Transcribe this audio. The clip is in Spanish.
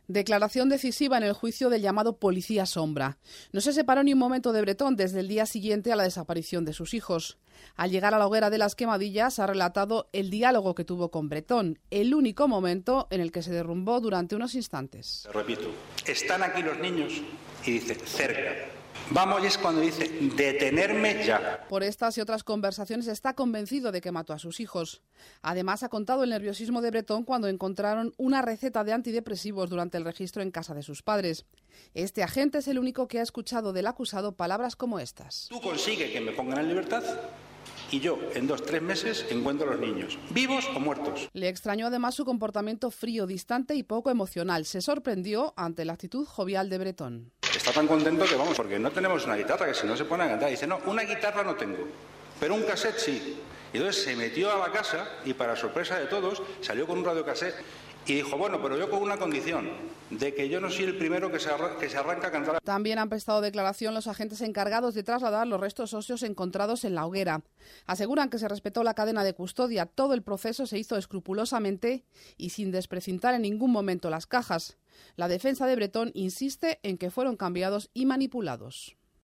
Declaración decisiva en el juicio del llamado Policía Sombra. No se separó ni un momento de Bretón desde el día siguiente a la desaparición de sus hijos. Al llegar a la hoguera de las Quemadillas ha relatado el diálogo que tuvo con Bretón, el único momento en el que se derrumbó durante unos instantes. Repito, están aquí los niños y dice cerca. Vamos, y es cuando dice detenerme ya. Por estas y otras conversaciones está convencido de que mató a sus hijos. Además ha contado el nerviosismo de Bretón cuando encontraron una receta de antidepresivos durante el registro en casa de sus padres. Este agente es el único que ha escuchado del acusado palabras como estas. Tú consigues que me pongan en libertad y yo en 2-3 meses encuentro a los niños, vivos o muertos. Le extrañó además su comportamiento frío, distante y poco emocional. Se sorprendió ante la actitud jovial de Bretón. Está tan contento que vamos, porque no tenemos una guitarra, que si no se pone a cantar. Dice, no, una guitarra no tengo, pero un cassette sí. Y entonces se metió a la casa y para sorpresa de todos salió con un radiocassette y dijo, bueno, pero yo con una condición, de que yo no soy el primero que se arranca a cantar. También han prestado declaración los agentes encargados de trasladar los restos óseos encontrados en la hoguera. Aseguran que se respetó la cadena de custodia, todo el proceso se hizo escrupulosamente y sin desprecintar en ningún momento las cajas. La defensa de Bretón insiste en que fueron cambiados y manipulados.